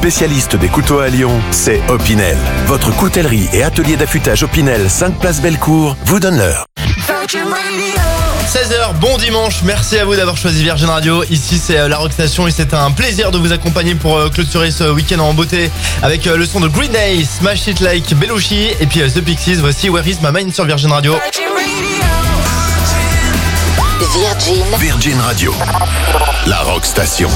spécialiste des couteaux à Lyon, c'est Opinel. Votre coutellerie et atelier d'affûtage Opinel, 5 place Bellecour, vous donne l'heure. 16h, bon dimanche, merci à vous d'avoir choisi Virgin Radio. Ici c'est la Rock Station et c'est un plaisir de vous accompagner pour clôturer ce week-end en beauté avec le son de Green Day, Smash It Like Belushi et puis The Pixies. Voici Where Is My Mind sur Virgin Radio. Virgin Radio, la Rock Station.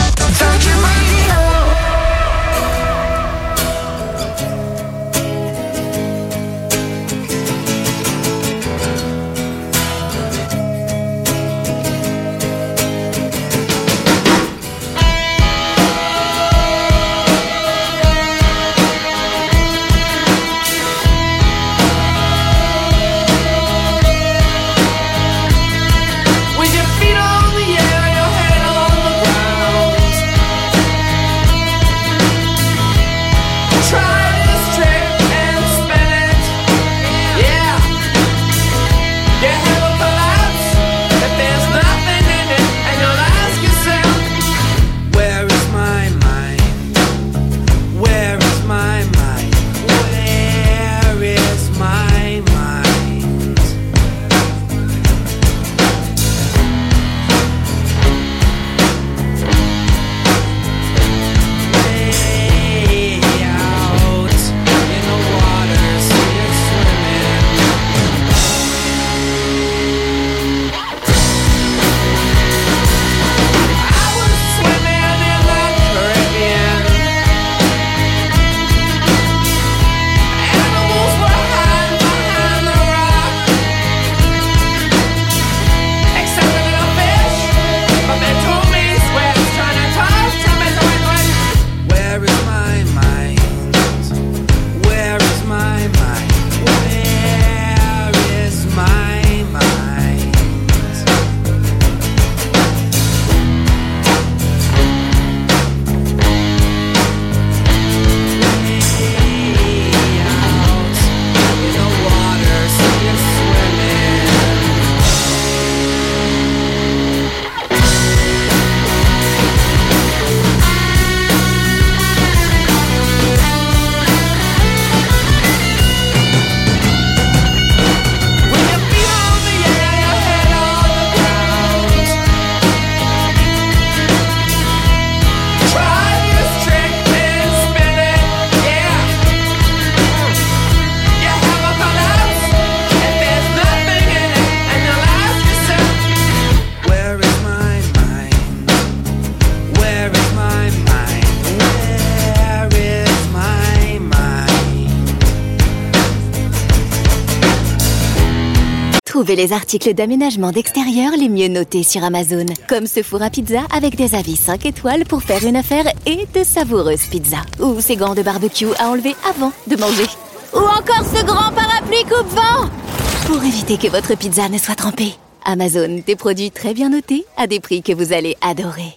Trouvez les articles d'aménagement d'extérieur les mieux notés sur Amazon. Comme ce four à pizza avec des avis 5 étoiles pour faire une affaire et de savoureuses pizzas. Ou ces gants de barbecue à enlever avant de manger. Ou encore ce grand parapluie coupe-vent pour éviter que votre pizza ne soit trempée. Amazon, des produits très bien notés à des prix que vous allez adorer.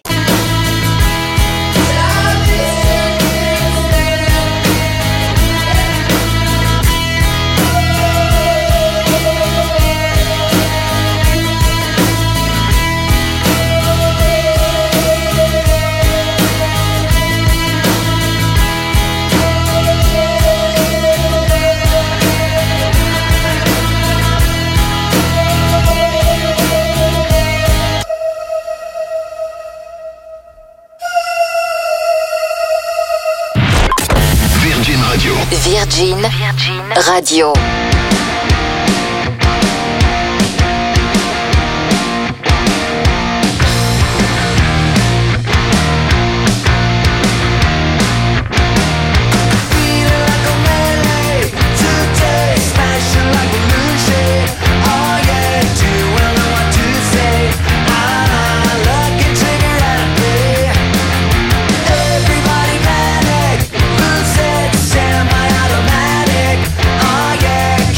Virgin Radio. Everybody panic, lose it, semi-automatic. Oh yeah.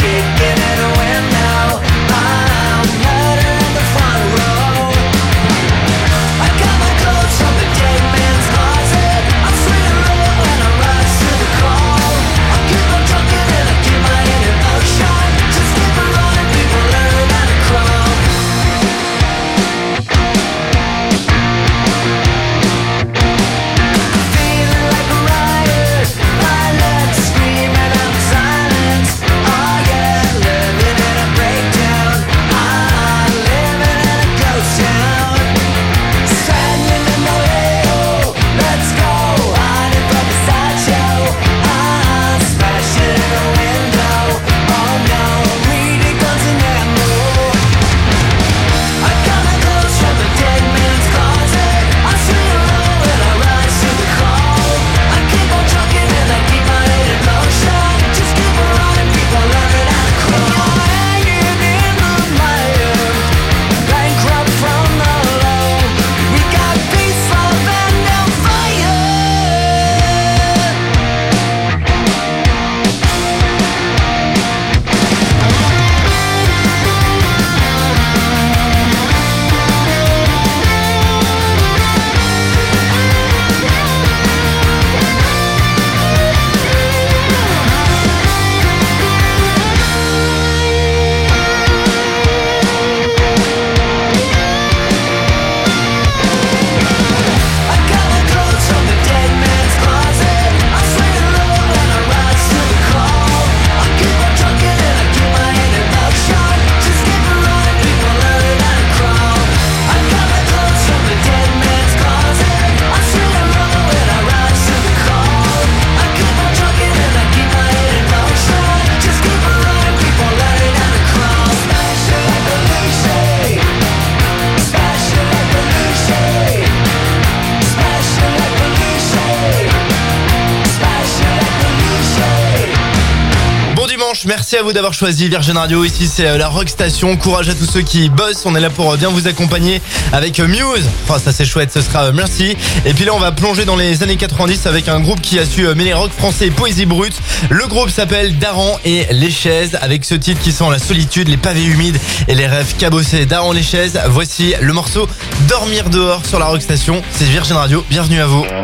dimanche. Merci à vous d'avoir choisi Virgin Radio. Ici c'est la Rock Station. Courage à tous ceux qui bossent. On est là pour bien vous accompagner avec Muse. Enfin ça c'est chouette, ce sera Merci. Et puis là on va plonger dans les années 90 avec un groupe qui a su mêler rock français et poésie brute. Le groupe s'appelle Daran et les Chaises, avec ce titre qui sent la solitude, les pavés humides et les rêves cabossés. Daran les Chaises, voici le morceau Dormir dehors sur la Rock Station. C'est Virgin Radio, bienvenue à vous.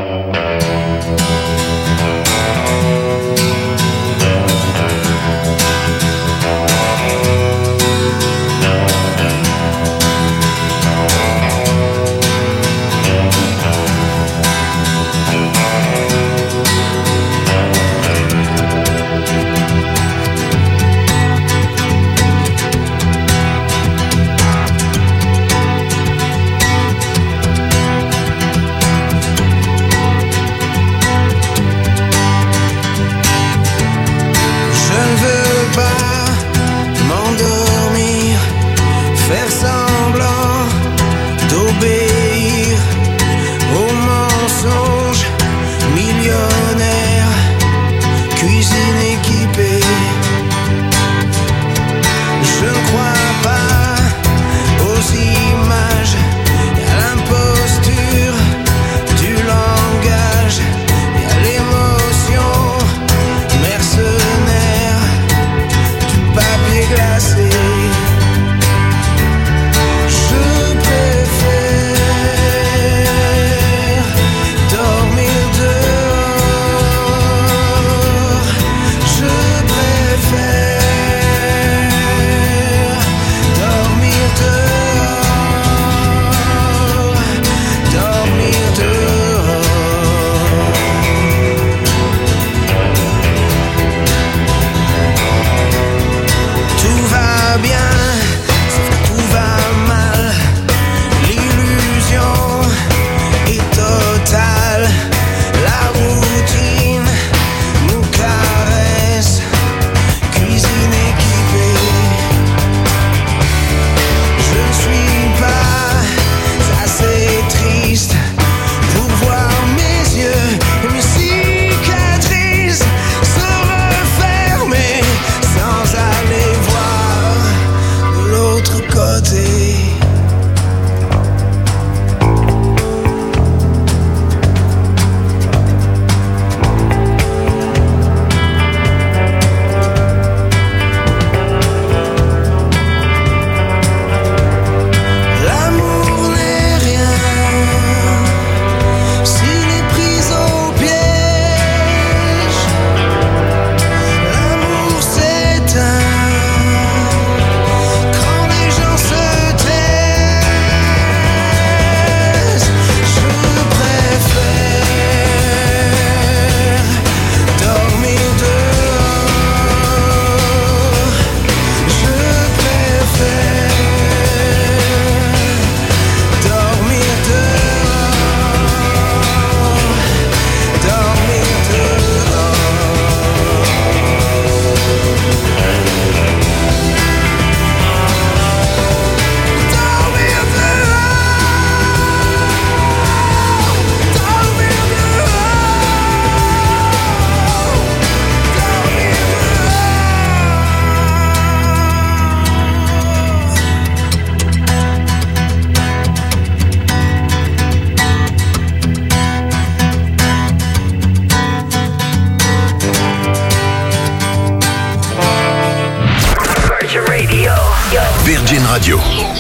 Virgin Radio,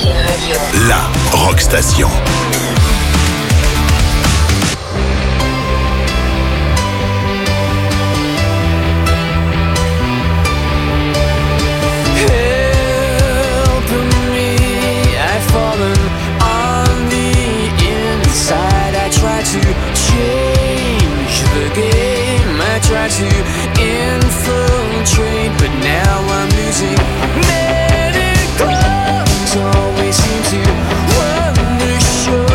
la Rock Station. Try to infiltrate, but now I'm losing. Medicals always seem to run the show.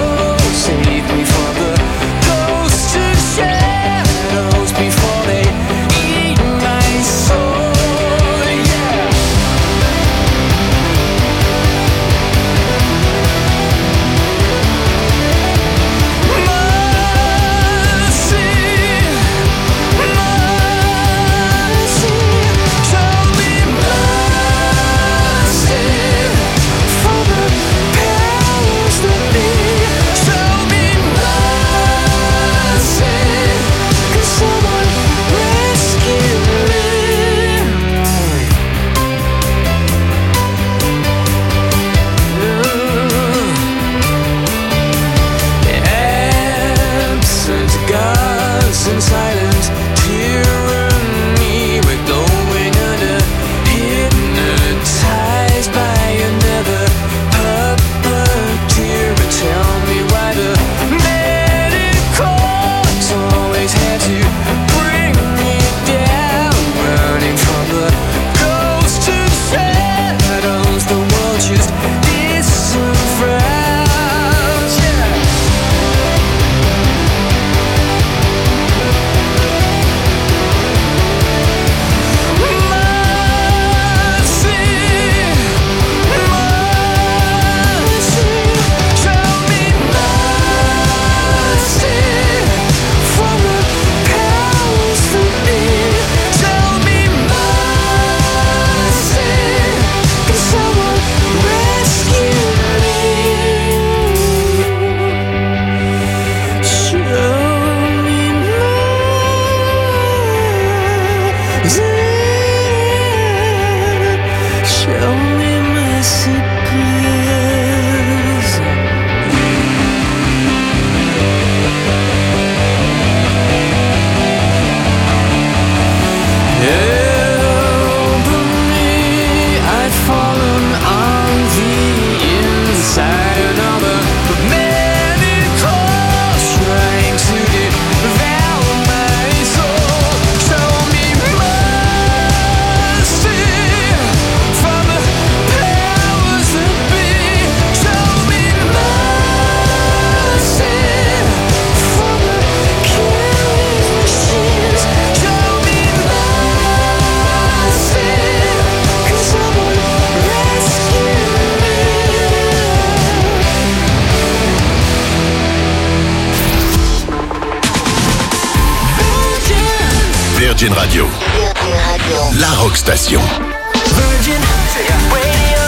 Virgin Radio. La Rock Station. Virgin Radio.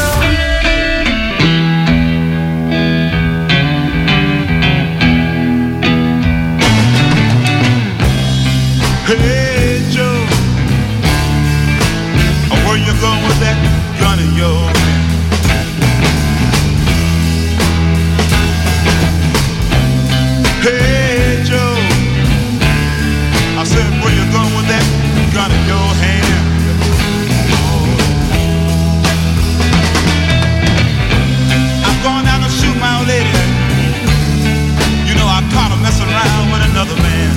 Hey Joe, where you going with that gun of yours? Hey Joe, I said where you going with that gun in your hand? I'm going down to shoot my old lady. You know I caught her messing around with another man.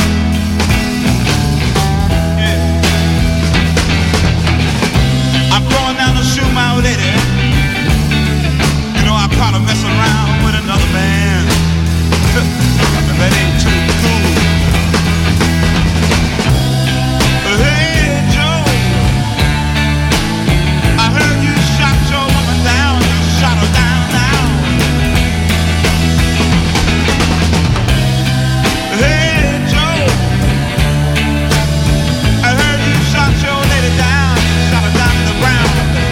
Shoot my old lady. You know I caught her messing around with another man. And that ain't too cool. Hey Joe, I heard you shot your woman down. You shot her down. Hey Joe, I heard you shot your lady down. You shot her down to the ground.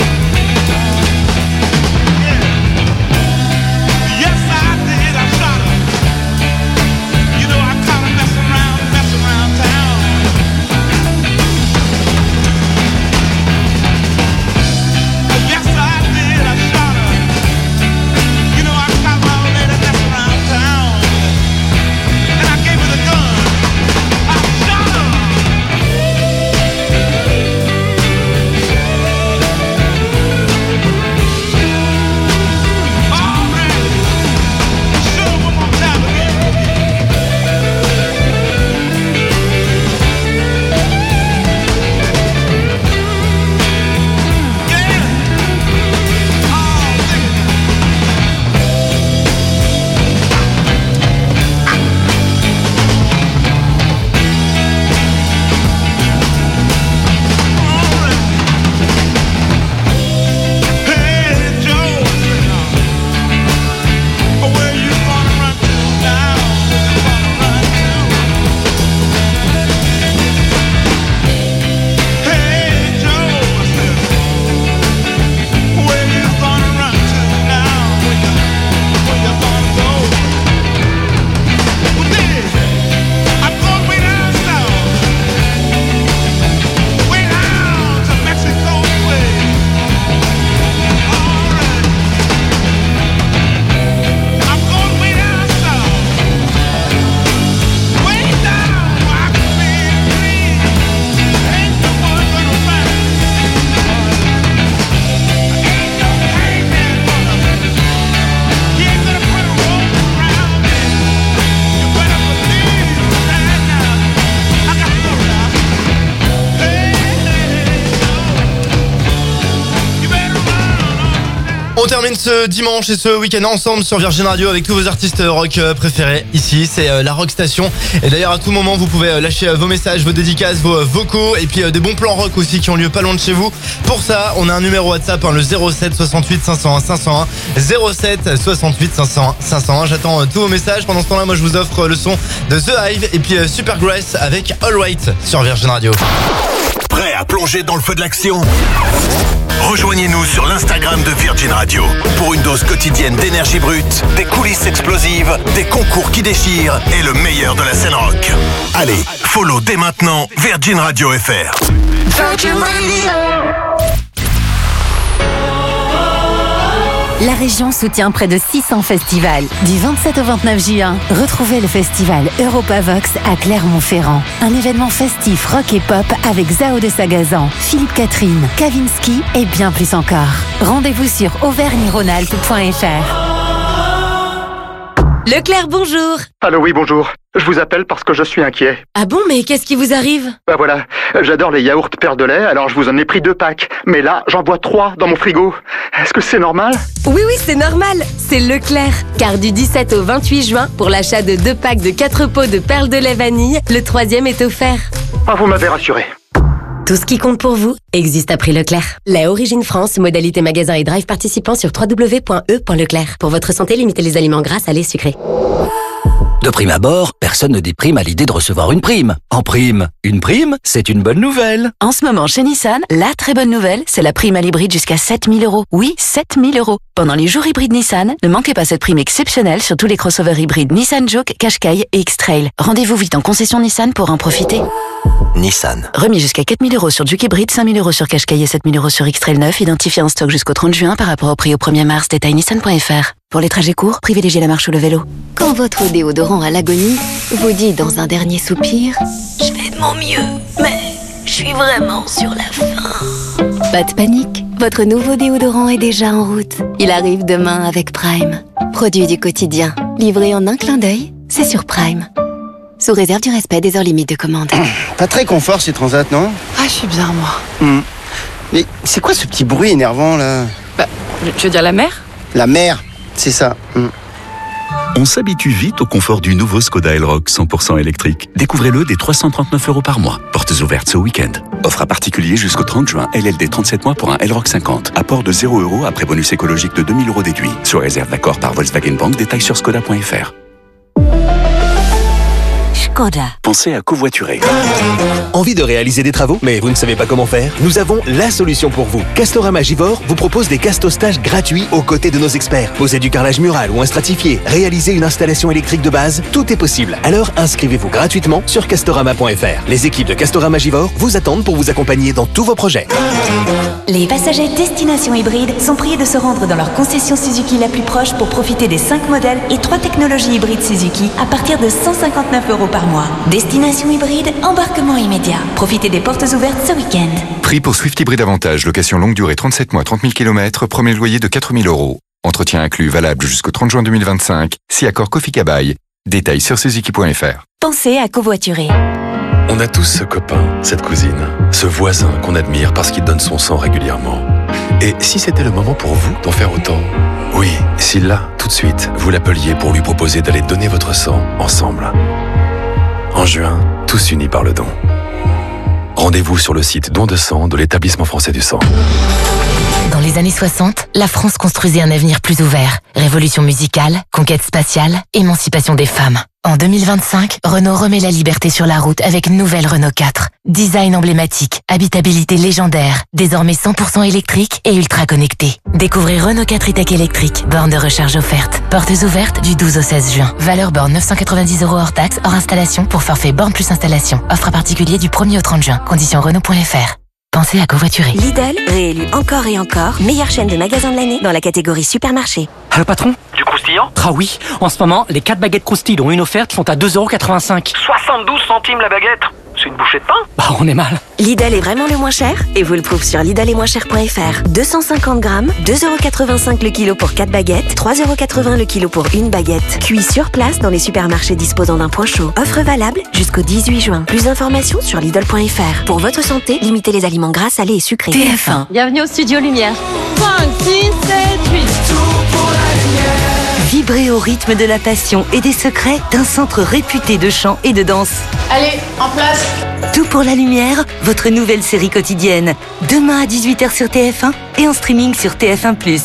On termine ce dimanche et ce week-end ensemble sur Virgin Radio avec tous vos artistes rock préférés. Ici, c'est la Rock Station. Et d'ailleurs, à tout moment, vous pouvez lâcher vos messages, vos dédicaces, vos vocaux et puis des bons plans rock aussi qui ont lieu pas loin de chez vous. Pour ça, on a un numéro WhatsApp, le 07 68 501 501. 07 68 501 501. J'attends tous vos messages. Pendant ce temps-là, moi, je vous offre le son de The Hive et puis Supergrass avec All Right sur Virgin Radio. Prêt à plonger dans le feu de l'action ? Rejoignez-nous sur l'Instagram de Virgin Radio pour une dose quotidienne d'énergie brute, des coulisses explosives, des concours qui déchirent et le meilleur de la scène rock. Allez, follow dès maintenant Virgin Radio FR. Virgin Radio. La région soutient près de 600 festivals. Du 27 au 29 juin, retrouvez le festival Europavox à Clermont-Ferrand. Un événement festif rock et pop avec Zao de Sagazan, Philippe Catherine, Kavinsky et bien plus encore. Rendez-vous sur auvergne-rhône-alpes.fr. Leclerc, bonjour. Allô, oui, bonjour. Je vous appelle parce que je suis inquiet. Ah bon, mais qu'est-ce qui vous arrive? Bah voilà, j'adore les yaourts Père de lait, alors je vous en ai pris 2 packs. Mais là, j'en bois 3 dans mon frigo. Est-ce que c'est normal? Oui, c'est normal. C'est Leclerc. Car du 17 au 28 juin, pour l'achat de 2 packs de 4 pots de perles de lait vanille, le 3e est offert. Ah, vous m'avez rassuré. Tout ce qui compte pour vous existe à prix Leclerc. Lait Origine France, modalité magasin et drive participant sur www.e.leclerc. Pour votre santé, limitez les aliments gras, salés, sucrés. De prime abord, personne ne déprime à l'idée de recevoir une prime. En prime, une prime, c'est une bonne nouvelle. En ce moment, chez Nissan, la très bonne nouvelle, c'est la prime à l'hybride jusqu'à 7 000 €. Oui, 7 000 €. Pendant les jours hybrides Nissan, ne manquez pas cette prime exceptionnelle sur tous les crossovers hybrides Nissan Juke, Qashqai et X-Trail. Rendez-vous vite en concession Nissan pour en profiter. Nissan. Remis jusqu'à 4 000 € sur Juke hybride, 5 000 € sur Qashqai et 7 000 € sur X-Trail 9, identifié en stock jusqu'au 30 juin par rapport au prix au 1er mars. Détail nissan.fr. Pour les trajets courts, privilégiez la marche ou le vélo. Quand votre déodorant à l'agonie vous dit dans un dernier soupir « Je fais de mon mieux, mais je suis vraiment sur la fin ». Pas de panique, votre nouveau déodorant est déjà en route. Il arrive demain avec Prime. Produit du quotidien, livré en un clin d'œil, c'est sur Prime. Sous réserve du respect des heures limites de commande. Pas très confort ces transats, non? Ah, je suis bizarre, moi. Mais c'est quoi ce petit bruit énervant, là? Bah, tu veux dire la mer? La mer, c'est ça. On s'habitue vite au confort du nouveau Skoda Elroq 100% électrique. Découvrez-le dès 339 € par mois. Portes ouvertes ce week-end. Offre à particulier jusqu'au 30 juin. LLD 37 mois pour un Elroq 50. Apport de 0 € après bonus écologique de 2 000 € déduit. Sur réserve d'accord par Volkswagen Bank. Détails sur skoda.fr. Skoda. Pensez à covoiturer. Envie de réaliser des travaux, mais vous ne savez pas comment faire? Nous avons la solution pour vous. Castorama Givor vous propose des castostages gratuits aux côtés de nos experts. Poser du carrelage mural ou un stratifié, réaliser une installation électrique de base, tout est possible. Alors inscrivez-vous gratuitement sur castorama.fr. Les équipes de Castorama Givor vous attendent pour vous accompagner dans tous vos projets. Les passagers destination hybride sont priés de se rendre dans leur concession Suzuki la plus proche pour profiter des 5 modèles et 3 technologies hybrides Suzuki à partir de 159 € par mois. Destination hybride, embarquement immédiat. Profitez des portes ouvertes ce week-end. Prix pour Swift Hybride Avantage, location longue durée 37 mois, 30 000 km, premier loyer de 4 000 €. Entretien inclus, valable jusqu'au 30 juin 2025. Si accord Kofi-Kabaï. Détails sur Suzuki.fr. Pensez à covoiturer. On a tous ce copain, cette cousine, ce voisin qu'on admire parce qu'il donne son sang régulièrement. Et si c'était le moment pour vous d'en faire autant? Oui, si là, tout de suite, vous l'appeliez pour lui proposer d'aller donner votre sang ensemble. En juin, tous unis par le don. Rendez-vous sur le site Don de sang de l'Établissement français du sang. Dans les années 60, la France construisait un avenir plus ouvert. Révolution musicale, conquête spatiale, émancipation des femmes. En 2025, Renault remet la liberté sur la route avec une nouvelle Renault 4. Design emblématique, habitabilité légendaire, désormais 100% électrique et ultra connecté. Découvrez Renault 4 e-Tech électrique, borne de recharge offerte. Portes ouvertes du 12 au 16 juin. Valeur borne 990 € hors taxe, hors installation pour forfait borne plus installation. Offre à particulier du 1er au 30 juin. Conditions Renault.fr. Pensez à covoiturer. Lidl, réélu encore et encore, meilleure chaîne de magasins de l'année dans la catégorie supermarché. Allô patron? Du croustillant? Ah oui, en ce moment, les 4 baguettes croustilles dont une offerte sont à 2,85 €. 72 centimes la baguette? C'est une bouchée de pain? Bah on est mal. Lidl est vraiment le moins cher et vous le trouve sur lidl-et-moins-cher.fr. 250 grammes, 2,85 € le kilo pour 4 baguettes, 3,80 € le kilo pour une baguette. Cuit sur place dans les supermarchés disposant d'un point chaud. Offre valable jusqu'au 18 juin. Plus d'informations sur lidl.fr. Pour votre santé, limitez les aliments gras, salés et sucrés. TF1. Bienvenue au Studio Lumière. 5, 6, 7, 8. Tout pour la lumière. Vibrez au rythme de la passion et des secrets d'un centre réputé de chant et de danse. Allez, en place. Tout pour la lumière, votre nouvelle série quotidienne. Demain à 18 h sur TF1 et en streaming sur TF1+.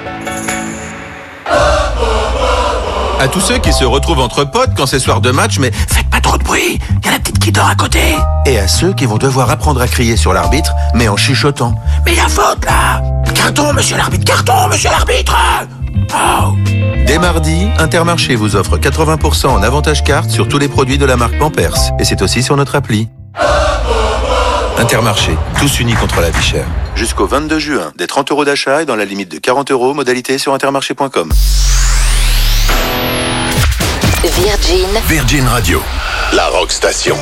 À tous ceux qui se retrouvent entre potes quand c'est soir de match, mais faites pas trop de bruit, y a la petite qui dort à côté. Et à ceux qui vont devoir apprendre à crier sur l'arbitre, mais en chuchotant. Mais y a faute là! Carton, monsieur l'arbitre, carton, monsieur l'arbitre! Oh. Dès mardi, Intermarché vous offre 80% en avantage carte sur tous les produits de la marque Pampers. Et c'est aussi sur notre appli. Intermarché, tous unis contre la vie chère. Jusqu'au 22 juin, des 30 € d'achat et dans la limite de 40 €, modalité sur intermarché.com. Virgin Radio, la rock station.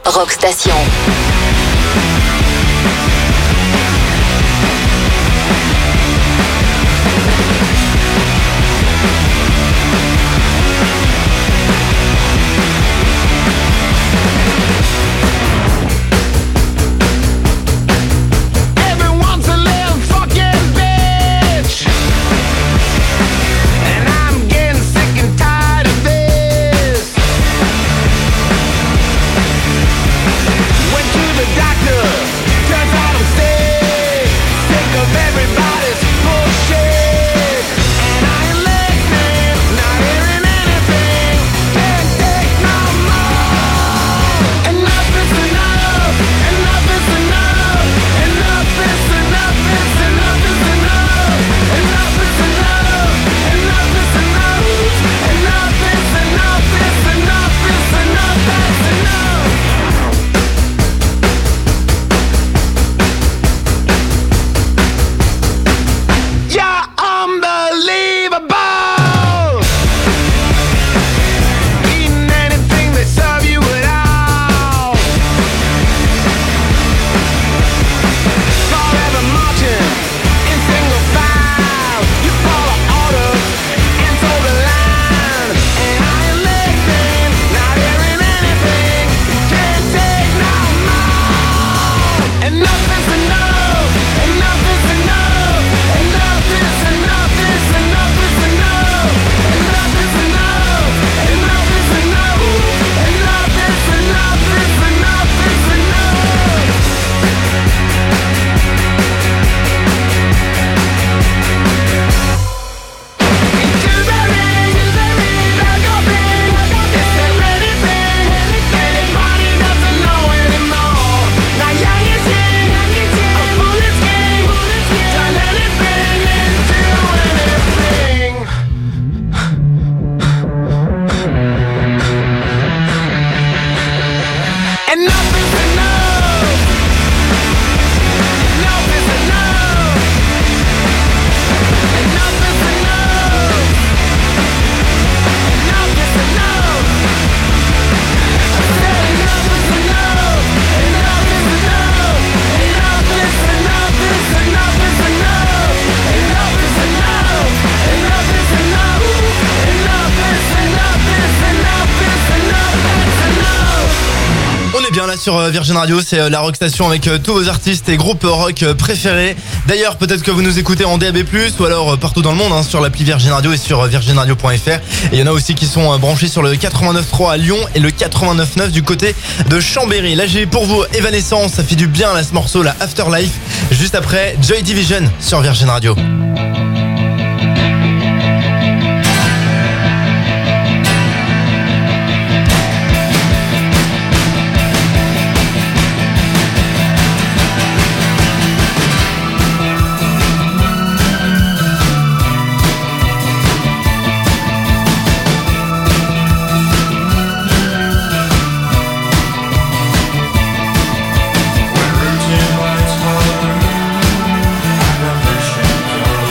Rock Station. Sur Virgin Radio, c'est la Rock Station avec tous vos artistes et groupes rock préférés. D'ailleurs, peut-être que vous nous écoutez en DAB+, ou alors partout dans le monde, sur l'appli Virgin Radio et sur virginradio.fr. Et il y en a aussi qui sont branchés sur le 89.3 à Lyon et le 89.9 du côté de Chambéry. Là, j'ai pour vous Evanescence, ça fait du bien là, ce morceau, la Afterlife, juste après Joy Division sur Virgin Radio. Where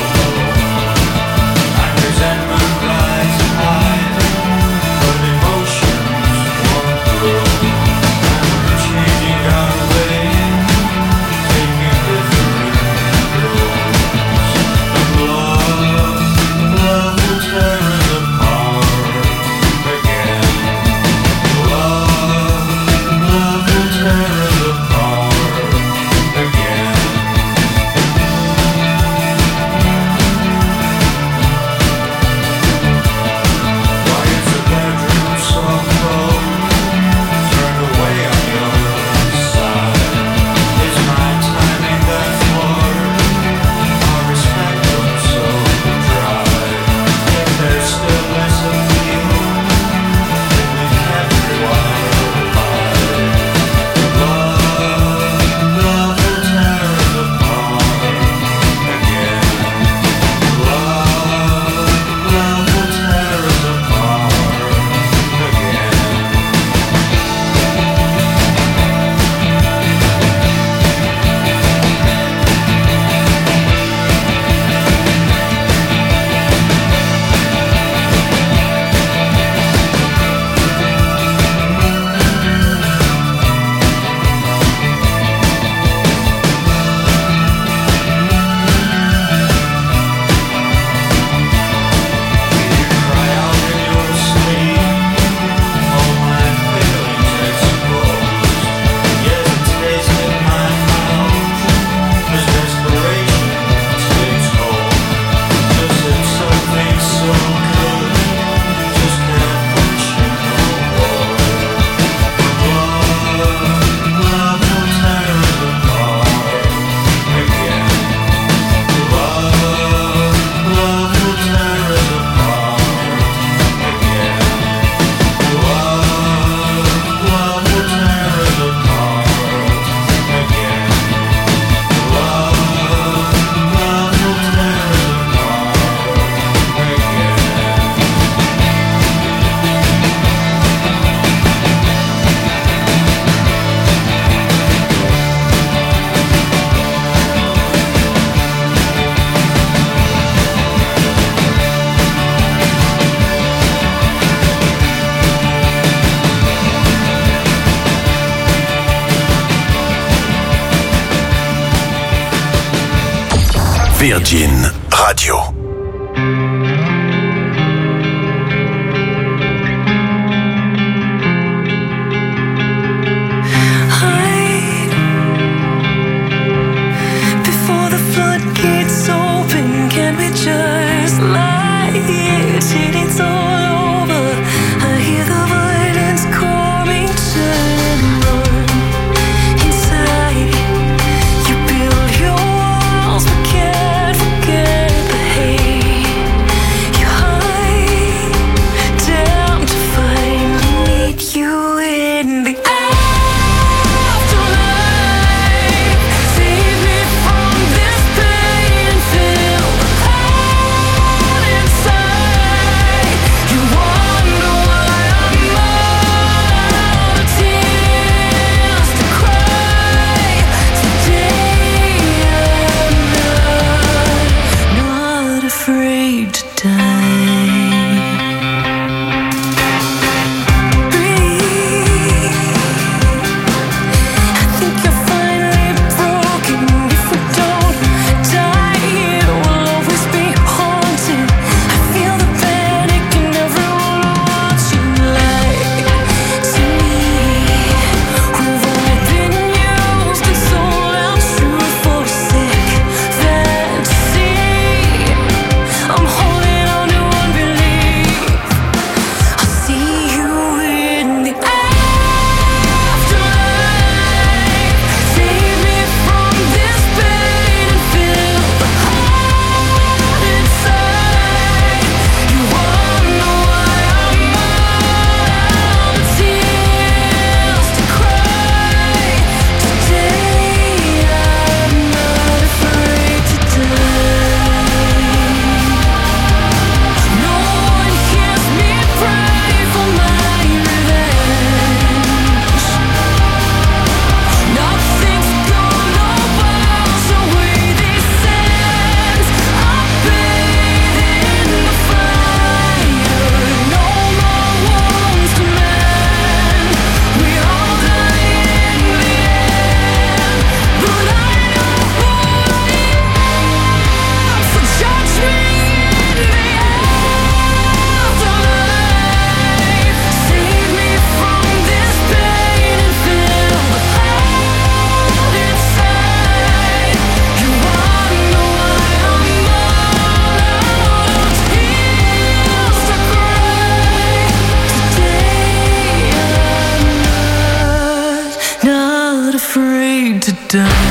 Virgin Radio. Before the floodgates open, can we just lie here till it's all over? I hear the violence calling, turn and run inside. You build your walls but can't forget the hate. You hide down to finally meet you in the afterlife. Save me from this pain and fill the hole inside. You wonder why I'm out of tears to cry. Today I'm not afraid to die. Breathe. I think you're finally broken. If we don't die here, we'll always be haunted. I feel the panic in everyone watching. Lie to me. We've only been used and sold out true for a sick fantasy. I'm holding on to unbelief. I'll see you in the afterlife. Save me from this pain and fill the hole inside. You wonder why I'm out of tears to cry. Today I'm not afraid to die. No one hears me pray for my revenge. Nothing's gonna wash away these sins. I bathe in the fire. No more wounds to mend. We all die in the end. But I know who I am. So judge me in the afterlife. Save me from this pain and fill the hole inside. You wonder why I'm all out of tears to cry. Today I'm not afraid to die.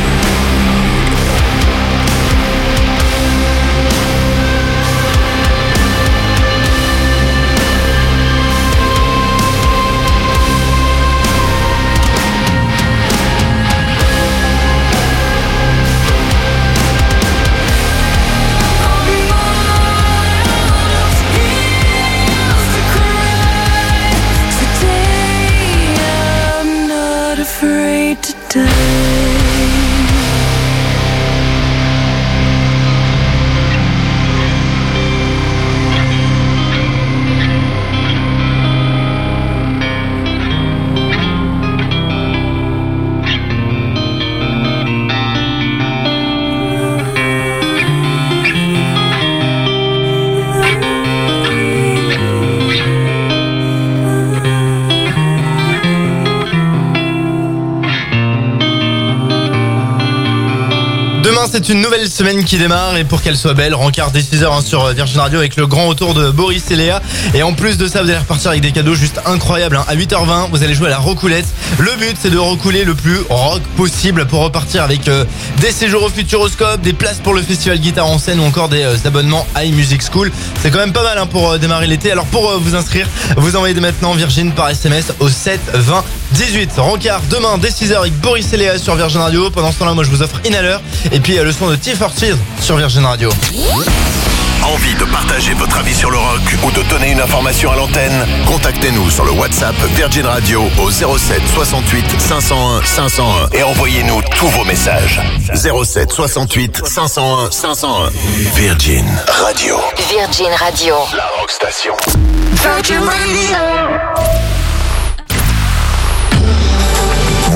I'm not afraid to die. Demain, c'est une nouvelle semaine qui démarre et pour qu'elle soit belle, rencard dès 6h sur Virgin Radio avec le grand retour de Boris et Léa. Et en plus de ça, vous allez repartir avec des cadeaux juste incroyables. À 8h20, vous allez jouer à la Rocoulette. Le but, c'est de recouler le plus rock possible pour repartir avec des séjours au Futuroscope, des places pour le festival Guitare en scène ou encore des abonnements iMusic School. C'est quand même pas mal pour démarrer l'été. Alors pour vous inscrire, vous envoyez dès maintenant Virgin par SMS au 7 20 18. Rencard demain dès 6h avec Boris et Léa sur Virgin Radio. Pendant ce temps-là, moi je vous offre Inhaler et puis le son de T-40 sur Virgin Radio. Envie de partager votre avis sur le rock ou de donner une information à l'antenne? Contactez-nous sur le WhatsApp Virgin Radio au 07 68 501 501 et envoyez-nous tous vos messages. 07 68 501 501. Virgin Radio. Virgin Radio. La rock station. Virgin Radio.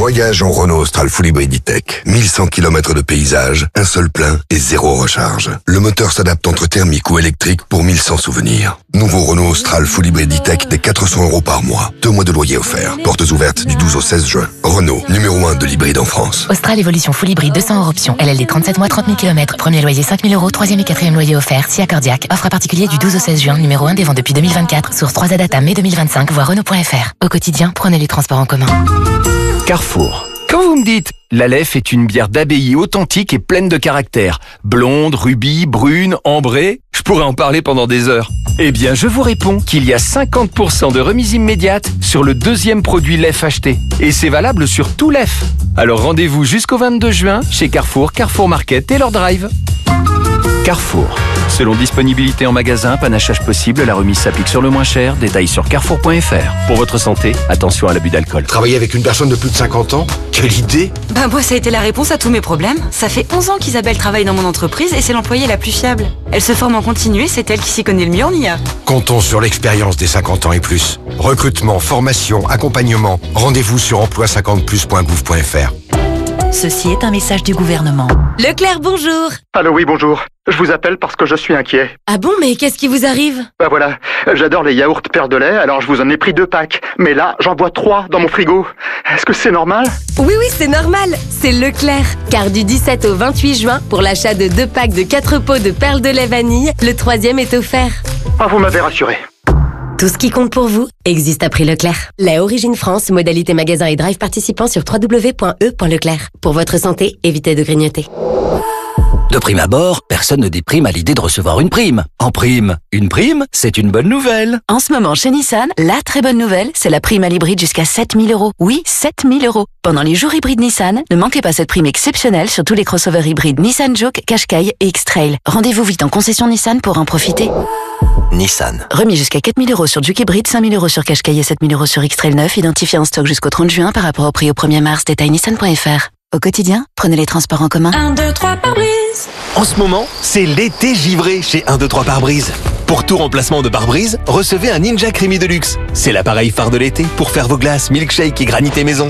Voyage en Renault Austral Full Hybrid E-Tech. 1100 km de paysage, un seul plein et 0 recharge. Le moteur s'adapte entre thermique ou électrique pour 1100 souvenirs. Nouveau Renault Austral Full Hybrid E-Tech dès 400 € par mois. 2 mois de loyer offerts. Portes ouvertes du 12 au 16 juin. Renault, numéro 1 de l'hybride en France. Austral Evolution Full Hybrid 200 € option. LLD 37 mois, 30 000 km. Premier loyer 5 000 €. Troisième et quatrième loyer offert. Si accordiaque. Offre à particulier du 12 au 16 juin. Numéro 1 des ventes depuis 2024. Source 3 Adata mai 2025. Voir Renault.fr. Au quotidien, prenez les transports en commun. Carrefour. Quand vous me dites « La Leffe est une bière d'abbaye authentique et pleine de caractère. Blonde, rubis, brune, ambrée », je pourrais en parler pendant des heures. Eh bien, je vous réponds qu'il y a 50% de remise immédiate sur le deuxième produit Leffe acheté. Et c'est valable sur tout Leffe. Alors rendez-vous jusqu'au 22 juin chez Carrefour, Carrefour Market et leur drive. Carrefour. Selon disponibilité en magasin, panachage possible, la remise s'applique sur le moins cher. Détails sur carrefour.fr. Pour votre santé, attention à l'abus d'alcool. Travailler avec une personne de plus de 50 ans? Quelle idée! Moi, ça a été la réponse à tous mes problèmes. Ça fait 11 ans qu'Isabelle travaille dans mon entreprise et c'est l'employée la plus fiable. Elle se forme en continu et c'est elle qui s'y connaît le mieux en IA. Comptons sur l'expérience des 50 ans et plus. Recrutement, formation, accompagnement. Rendez-vous sur emploi50plus.gouv.fr. Ceci est un message du gouvernement. Leclerc, bonjour. Allô, oui, bonjour. Je vous appelle parce que je suis inquiet. Ah bon, mais qu'est-ce qui vous arrive? Voilà, j'adore les yaourts Père de lait, alors je vous en ai pris 2 packs. Mais là, j'en bois 3 dans mon frigo. Est-ce que c'est normal? Oui, c'est normal. C'est Leclerc. Car du 17 au 28 juin, pour l'achat de 2 packs de 4 pots de perles de lait vanille, le 3e est offert. Ah, vous m'avez rassuré. Tout ce qui compte pour vous existe à prix Leclerc. Lait Origine France, modalité magasin et drive participant sur www.e.leclerc. Pour votre santé, évitez de grignoter. De prime abord, personne ne déprime à l'idée de recevoir une prime. En prime, une prime, c'est une bonne nouvelle. En ce moment, chez Nissan, la très bonne nouvelle, c'est la prime à l'hybride jusqu'à 7 000 €. Oui, 7 000 €. Pendant les jours hybrides Nissan, ne manquez pas cette prime exceptionnelle sur tous les crossovers hybrides Nissan Juke, Qashqai et X-Trail. Rendez-vous vite en concession Nissan pour en profiter. Nissan. Remis jusqu'à 4 000 € sur Juke hybride, 5 000 € sur Qashqai et 7 000 € sur X-Trail 9, identifié en stock jusqu'au 30 juin par rapport au prix au 1er mars. Détail nissan.fr. Au quotidien, prenez les transports en commun. 1, 2, 3 par brise. En ce moment, c'est l'été givré chez 1, 2, 3 pare-brise. Pour tout remplacement de pare-brise, recevez un Ninja Creamy Deluxe. C'est l'appareil phare de l'été pour faire vos glaces, milkshake et granité maison.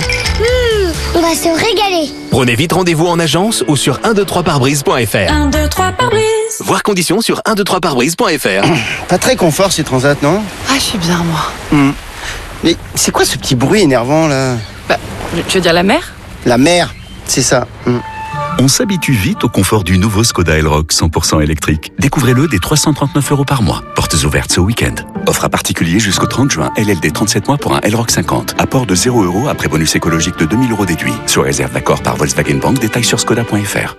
On va se régaler. Prenez vite rendez-vous en agence ou sur 123pare-brise.fr. 1, 2, 3 par brise. Voir conditions sur 123pare-brise.fr. Pas très confort ces transats, non? Ah, je suis bizarre, moi. Mais c'est quoi ce petit bruit énervant là? Tu veux dire la mer? La mer, c'est ça. On s'habitue vite au confort du nouveau Skoda Elroq 100% électrique. Découvrez-le dès 339 € par mois. Portes ouvertes ce week-end. Offre à particulier jusqu'au 30 juin. LLD 37 mois pour un Elroq 50. Apport de 0 € après bonus écologique de 2 000 € déduit. Sur réserve d'accord par Volkswagen Bank. Détails sur skoda.fr.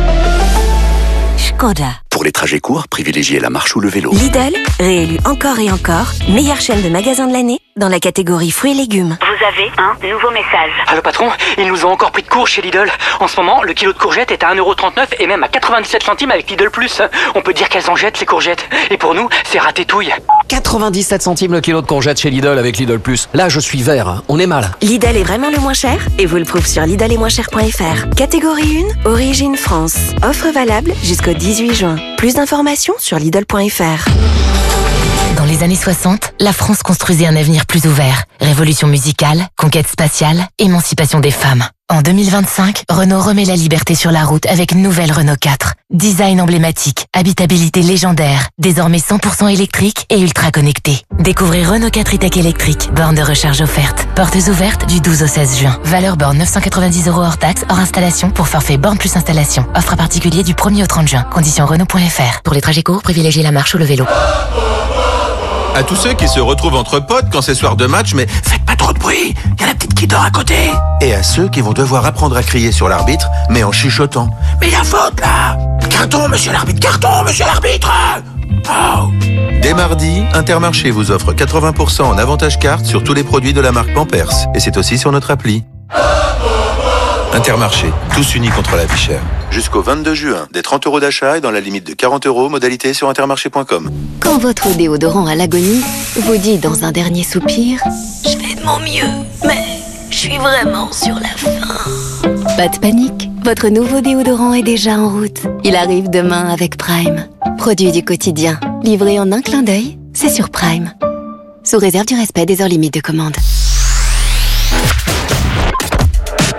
Skoda. Pour les trajets courts, privilégiez la marche ou le vélo. Lidl, réélu encore et encore, meilleure chaîne de magasins de l'année dans la catégorie fruits et légumes. Vous avez un nouveau message. Allô patron, ils nous ont encore pris de court chez Lidl. En ce moment, le kilo de courgettes est à 1,39 € et même à 97 centimes avec Lidl Plus. On peut dire qu'elles en jettent ces courgettes. Et pour nous, c'est ratétouille. 97 centimes le kilo de courgettes chez Lidl avec Lidl Plus. Là, je suis vert, on est mal. Lidl est vraiment le moins cher et vous le prouve sur lidl-et-moins-cher.fr. Catégorie 1, Origine France. Offre valable jusqu'au 18 juin. Plus d'informations sur lidl.fr. Dans les années 60, la France construisait un avenir plus ouvert. Révolution musicale, conquête spatiale, émancipation des femmes. En 2025, Renault remet la liberté sur la route avec une nouvelle Renault 4. Design emblématique, habitabilité légendaire, désormais 100% électrique et ultra connecté. Découvrez Renault 4 e-Tech électrique, borne de recharge offerte. Portes ouvertes du 12 au 16 juin. Valeur borne 990 € hors taxe, hors installation pour forfait borne plus installation. Offre à particulier du 1er au 30 juin. Conditions Renault.fr. Pour les trajets courts, privilégiez la marche ou le vélo. À tous ceux qui se retrouvent entre potes quand c'est soir de match, mais faites pas trop de bruit, y a la petite qui dort à côté. Et à ceux qui vont devoir apprendre à crier sur l'arbitre, mais en chuchotant. Mais y a faute là! Carton, monsieur l'arbitre, carton, monsieur l'arbitre! Oh. Dès mardi, Intermarché vous offre 80% en avantage carte sur tous les produits de la marque Pampers. Et c'est aussi sur notre appli. Intermarché, tous unis contre la vie chère. Jusqu'au 22 juin, des 30 € d'achat et dans la limite de 40 €, modalité sur intermarché.com. Quand votre déodorant à l'agonie vous dit dans un dernier soupir « Je fais de mon mieux, mais je suis vraiment sur la fin ». Pas de panique, votre nouveau déodorant est déjà en route. Il arrive demain avec Prime. Produit du quotidien, livré en un clin d'œil, c'est sur Prime. Sous réserve du respect des heures limites de commande.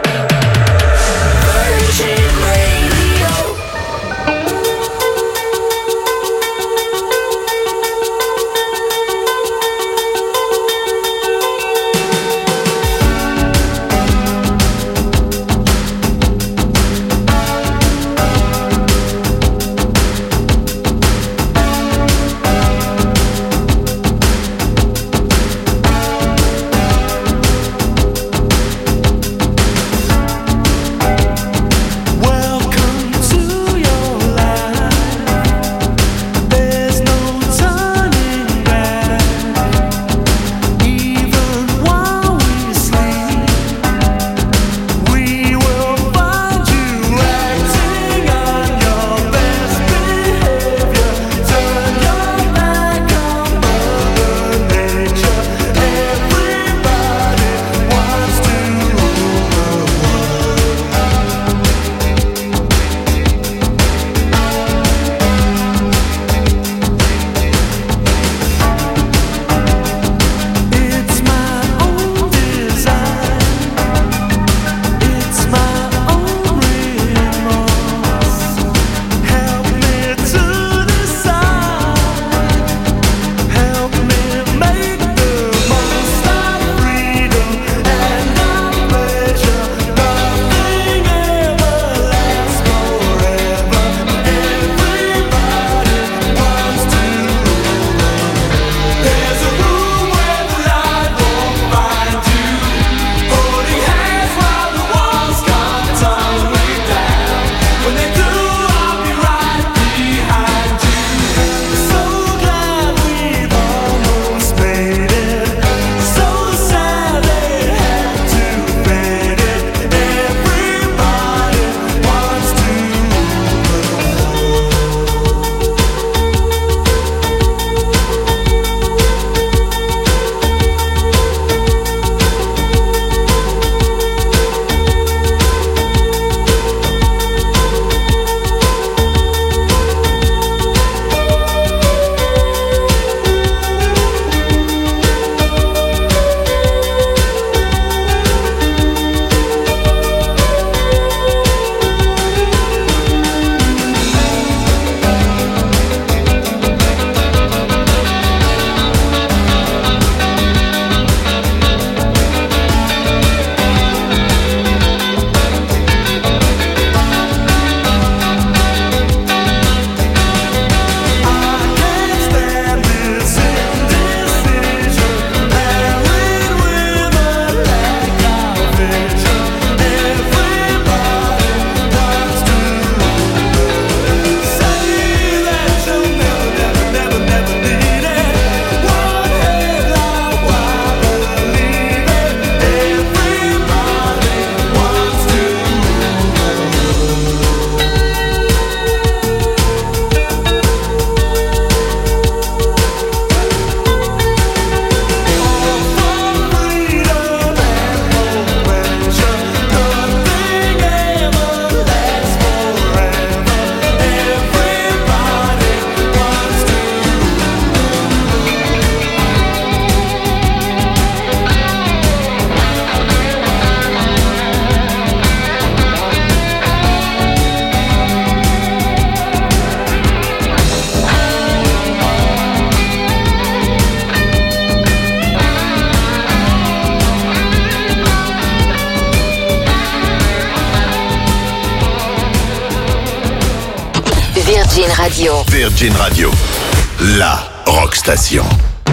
Virgin Radio. Virgin Radio, la rock station.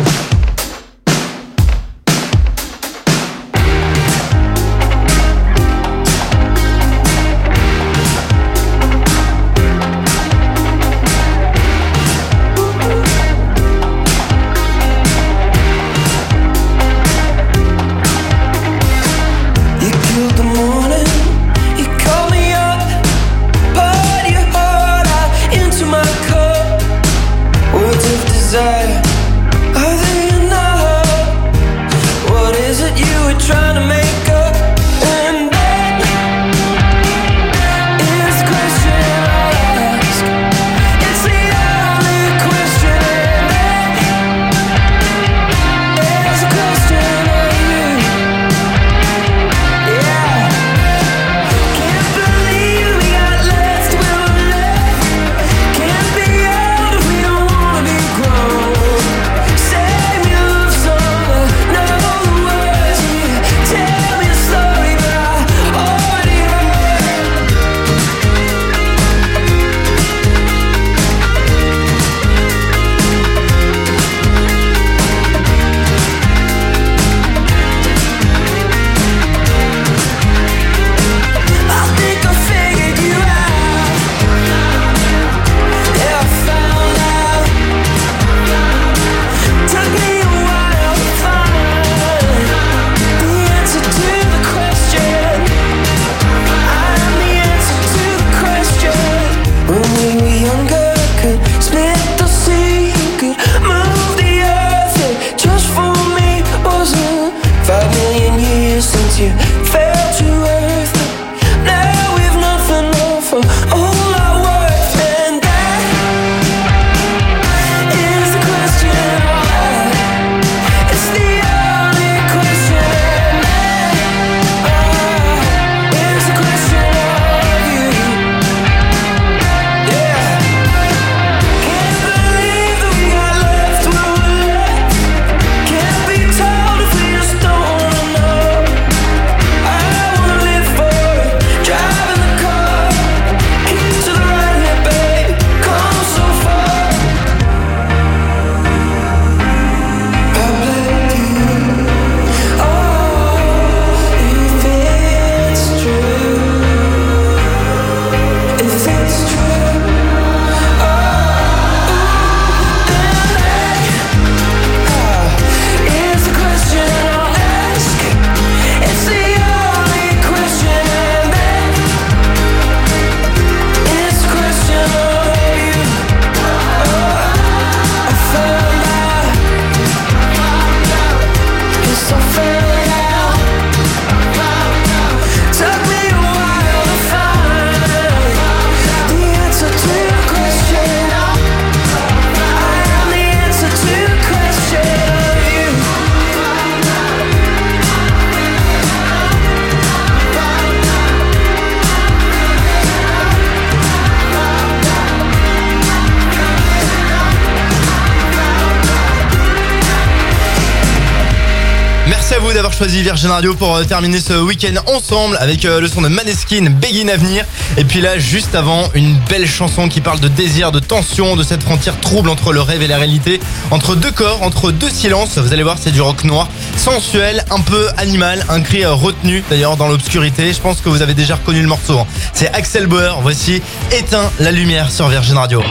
D'avoir choisi Virgin Radio pour terminer ce week-end ensemble avec le son de Maneskin, Begin à venir. Et puis là, juste avant, une belle chanson qui parle de désir, de tension, de cette frontière trouble entre le rêve et la réalité, entre deux corps, entre deux silences. Vous allez voir, c'est du rock noir, sensuel, un peu animal, un cri retenu d'ailleurs dans l'obscurité. Je pense que vous avez déjà reconnu le morceau. C'est Axel Bauer, voici Éteins la lumière sur Virgin Radio.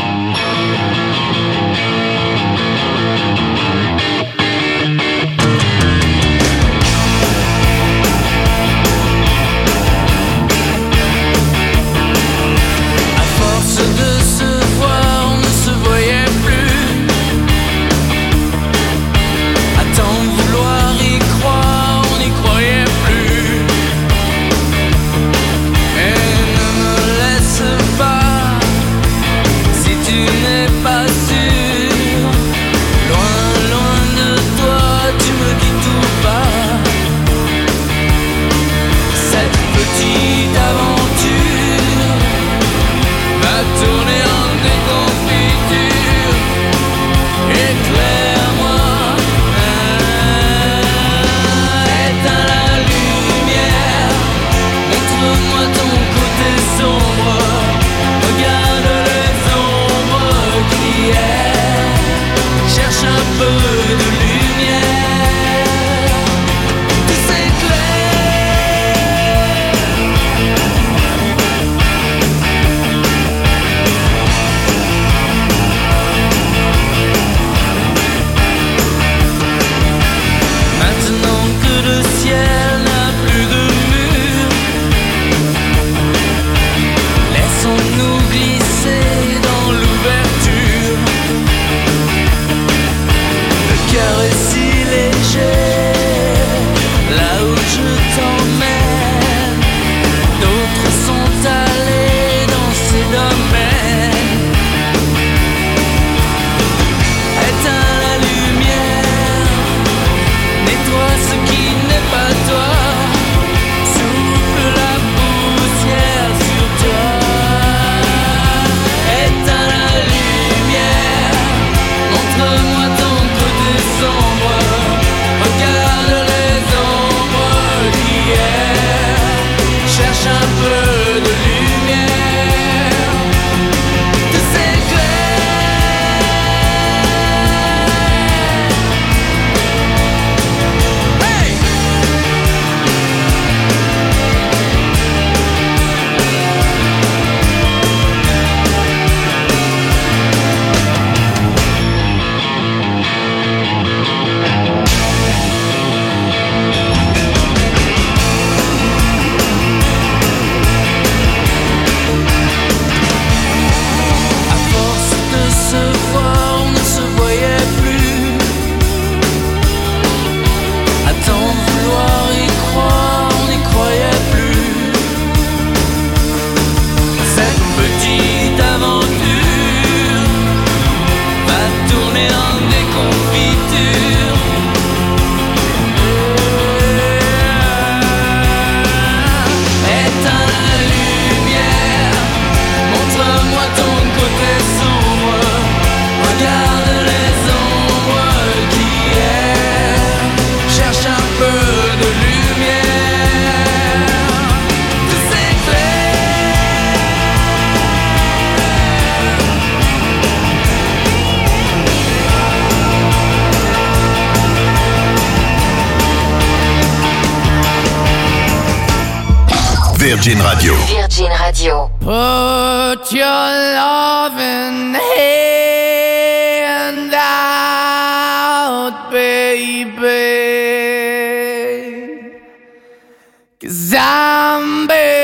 Pas si tu n'es pas Virgin Radio. Virgin Radio. Put your loving hand out, baby, 'cause I'm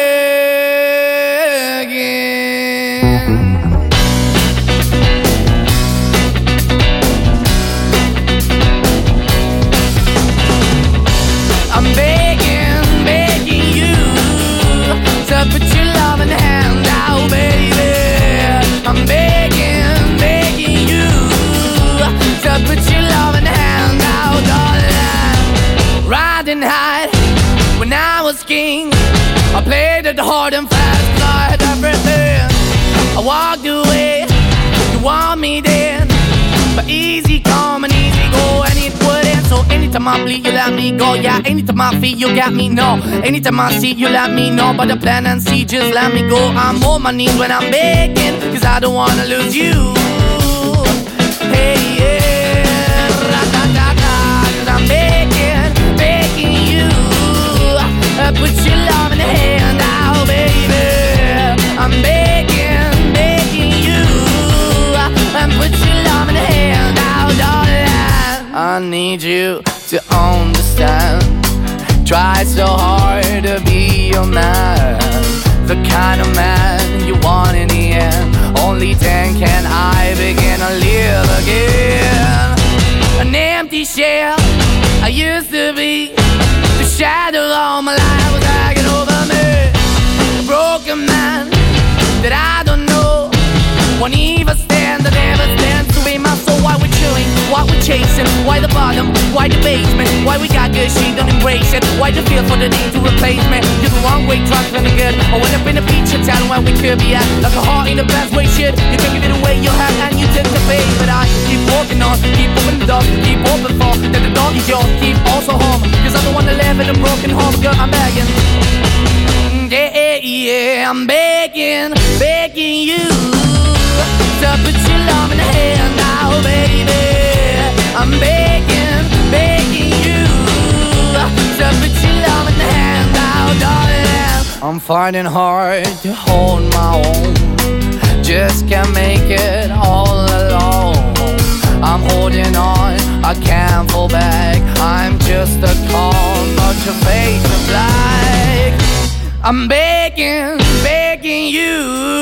king. I played it hard and fast, 'cause I had everything. I walked away, you want me then, but easy come and easy go, and it wouldn't. So anytime I bleed, you let me go. Yeah, anytime I feel, you got me, no. Anytime I see, you let me know. But the plan and see, just let me go. I'm on my knees when I'm begging, 'cause I don't wanna lose you. Hey, yeah, ra-da-da-da, 'cause I'm begging, begging you. Put your love in the hand out, baby. I'm begging, begging you. Put your love in the hand out, darling. I need you to understand. Try so hard to be your man, the kind of man you want in the end. Only then can I begin to live again. An empty shell I used to be. The shadow all my life was hanging over me. A broken man that I don't know. Won't even stand, I never stand to be my soul. Why we chilling, why we chasing, why the bottom, why the basement, why we got good, she don't embrace it. Why the feel for the need to replace me? You're the wrong way, trying to good. I went up in a feature town where we could be at. Like a heart in the best way, shit. You can give it away, you have, and you take the bait. But I keep walking on, keep opening the door, keep open for that the dog is yours, keep also home. 'Cause I don't wanna live in a broken home, girl, I'm begging. Yeah, yeah, I'm begging, begging you to put your love in the hand now, baby. I'm begging, begging you to put your love in the hand now, darling. I'm finding hard to hold my own, just can't make it all alone. I'm holding on, I can't fall back. I'm just a call, not your face of black. I'm begging, begging you,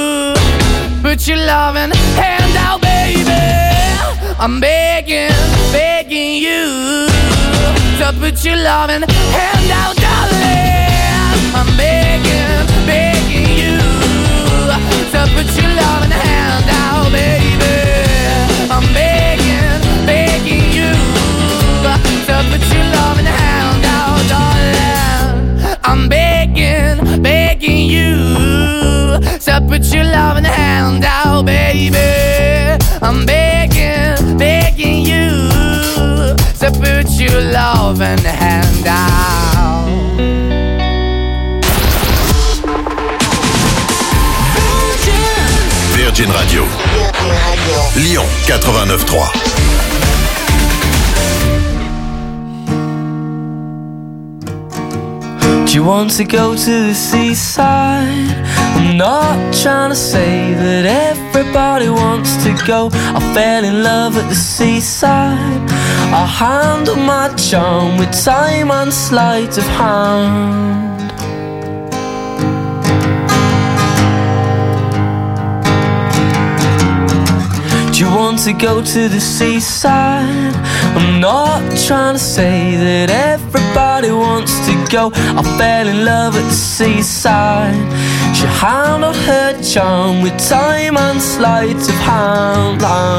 put your loving hand out, baby. I'm begging, begging you to put your loving hand out, darling. I'm begging, begging you to put your loving hand out, baby. I'm begging, begging you to put your loving hand out, darling. I'm begging, begging you to put your loving hand out, baby. I'm begging, begging you to put your loving hand out. Virgin Radio. Lyon 89.3. Do you want to go to the seaside? I'm not trying to say that everybody wants to go. I fell in love at the seaside. I handle my charm with time and sleight of hand. Do you want to go to the seaside? I'm not trying to say that everybody wants to go. I fell in love at the seaside. She handled her charm with time and sleight of hand.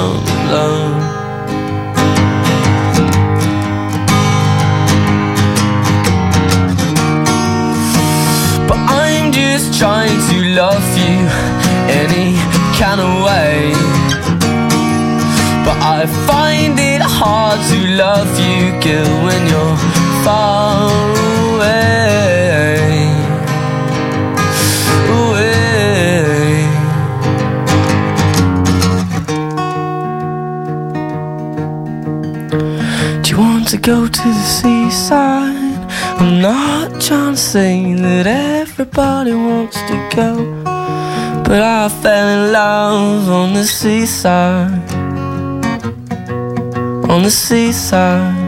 But I'm just trying to love you any kind of way. But I find it hard to love you, girl, when you're far away. Away. Do you want to go to the seaside? I'm not trying to say that everybody wants to go, but I fell in love on the seaside. On the seaside.